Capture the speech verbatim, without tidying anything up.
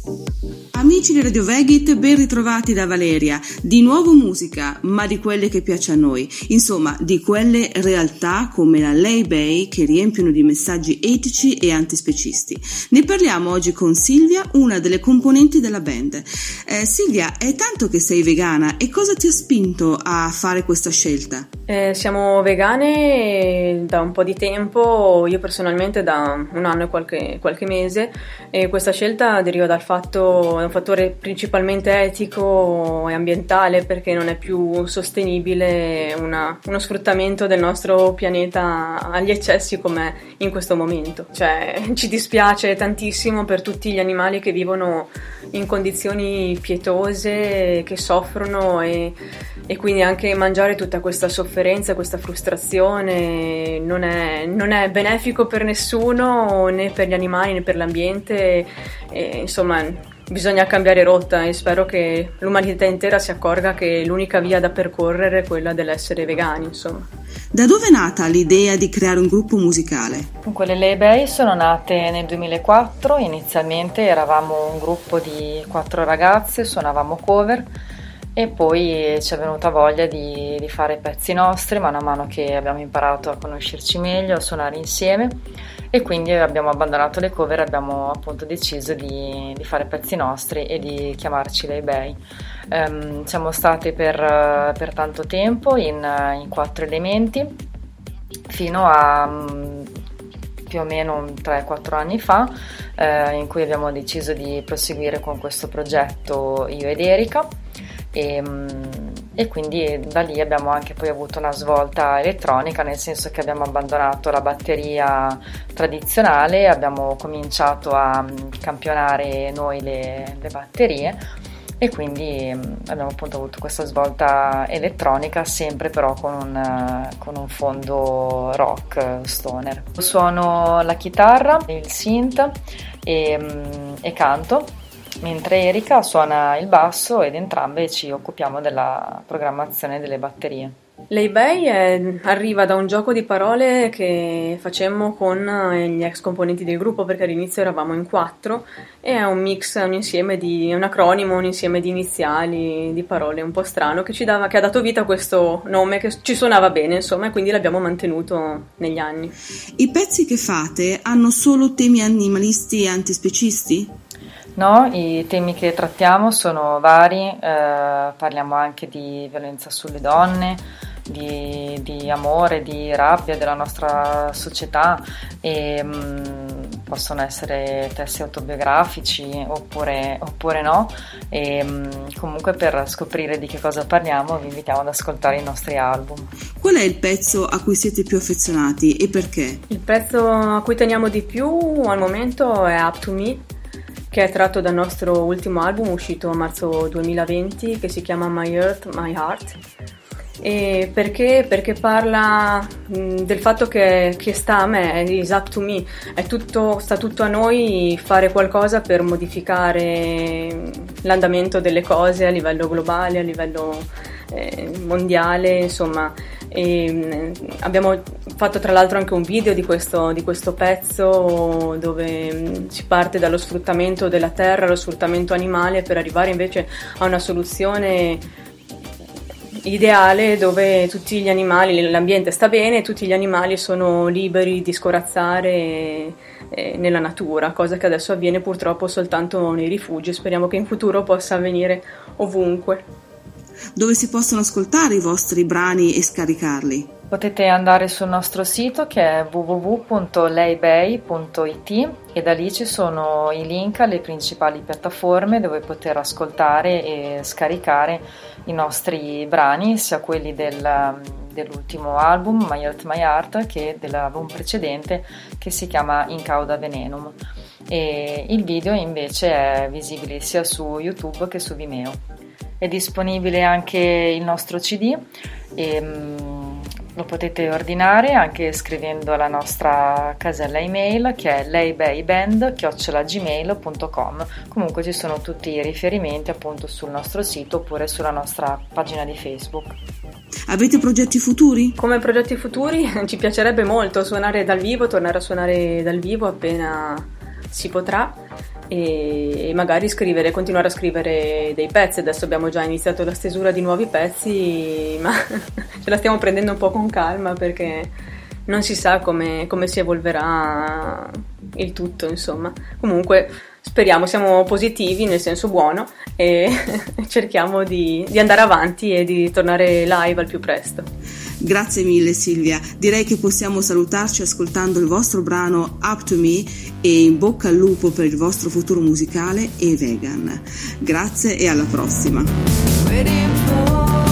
Amici di Radio Vegit, ben ritrovati da Valeria. Di nuovo musica, ma di quelle che piace a noi. Insomma, di quelle realtà come la Laybay che riempiono di messaggi etici e antispecisti. Ne parliamo oggi con Silvia, una delle componenti della band. Eh, Silvia, è tanto che sei vegana e cosa ti ha spinto a fare questa scelta? Eh, siamo vegane da un po' di tempo, io personalmente da un anno e qualche, qualche mese, e questa scelta deriva dal fatto, è un fattore principalmente etico e ambientale, perché non è più sostenibile una, uno sfruttamento del nostro pianeta agli eccessi come in questo momento. Cioè, ci dispiace tantissimo per tutti gli animali che vivono in condizioni pietose, che soffrono e, e quindi anche mangiare tutta questa sofferenza, questa frustrazione non è, non è benefico per nessuno, né per gli animali né per l'ambiente. E, insomma, bisogna cambiare rotta e spero che l'umanità intera si accorga che l'unica via da percorrere è quella dell'essere vegani, insomma. Da dove è nata l'idea di creare un gruppo musicale? Dunque, le Laybay sono nate nel duemilaquattro, inizialmente eravamo un gruppo di quattro ragazze, suonavamo cover e poi ci è venuta voglia di, di fare pezzi nostri mano a mano che abbiamo imparato a conoscerci meglio, a suonare insieme, e quindi abbiamo abbandonato le cover e abbiamo appunto deciso di, di fare pezzi nostri e di chiamarci Laybay. Um, siamo state per, per tanto tempo in, in quattro elementi fino a um, più o meno tre quattro anni fa, eh, in cui abbiamo deciso di proseguire con questo progetto io ed Erika. E, e quindi da lì abbiamo anche poi avuto una svolta elettronica, nel senso che abbiamo abbandonato la batteria tradizionale, abbiamo cominciato a campionare noi le, le batterie e quindi abbiamo appunto avuto questa svolta elettronica, sempre però con un, con un fondo rock stoner. Suono la chitarra, il synth e, e canto, mentre Erika suona il basso, ed entrambe ci occupiamo della programmazione delle batterie. Laybay è, arriva da un gioco di parole che facemmo con gli ex componenti del gruppo, perché all'inizio eravamo in quattro, e è un mix, un insieme di un acronimo, un insieme di iniziali, di parole un po' strano che ci dava, che ha dato vita a questo nome che ci suonava bene, insomma, e quindi l'abbiamo mantenuto negli anni. I pezzi che fate hanno solo temi animalisti e antispecisti? No, i temi che trattiamo sono vari, eh, parliamo anche di violenza sulle donne, di, di amore, di rabbia della nostra società, e mh, possono essere testi autobiografici oppure, oppure no, e mh, comunque per scoprire di che cosa parliamo vi invitiamo ad ascoltare i nostri album. Qual è il pezzo a cui siete più affezionati e perché? Il pezzo a cui teniamo di più al momento è Up to Me, che è tratto dal nostro ultimo album uscito a marzo duemilaventi, che si chiama My Earth, My Heart. E perché? Perché parla mh, del fatto che, che sta a me, is up to me, è tutto, sta tutto a noi fare qualcosa per modificare l'andamento delle cose a livello globale, a livello eh, mondiale, insomma. E abbiamo fatto tra l'altro anche un video di questo, di questo pezzo, dove si parte dallo sfruttamento della terra, lo sfruttamento animale, per arrivare invece a una soluzione ideale dove tutti gli animali, l'ambiente sta bene, tutti gli animali sono liberi di scorazzare nella natura, cosa che adesso avviene purtroppo soltanto nei rifugi. Speriamo che in futuro possa avvenire ovunque. Dove si possono ascoltare i vostri brani e scaricarli? Potete andare sul nostro sito, che è w w w punto laybay punto i t, e da lì ci sono i link alle principali piattaforme dove poter ascoltare e scaricare i nostri brani, sia quelli del, dell'ultimo album My Earth, My Heart, che dell'album precedente che si chiama In Cauda Venenum. E il video invece è visibile sia su YouTube che su Vimeo. È disponibile anche il nostro C D e um, lo potete ordinare anche scrivendo alla nostra casella email, che è laybayband chiocciola gmail punto com. Comunque ci sono tutti i riferimenti appunto sul nostro sito oppure sulla nostra pagina di Facebook. Avete progetti futuri? Come progetti futuri ci piacerebbe molto suonare dal vivo, tornare a suonare dal vivo appena si potrà. e, e magari scrivere, continuare a scrivere dei pezzi. Adesso abbiamo già iniziato la stesura di nuovi pezzi, ma ce la stiamo prendendo un po' con calma perché non si sa come, come si evolverà il tutto, insomma. Comunque speriamo, siamo positivi nel senso buono e cerchiamo di, di andare avanti e di tornare live al più presto. Grazie mille Silvia, direi che possiamo salutarci ascoltando il vostro brano Up to Me e in bocca al lupo per il vostro futuro musicale e vegan. Grazie e alla prossima.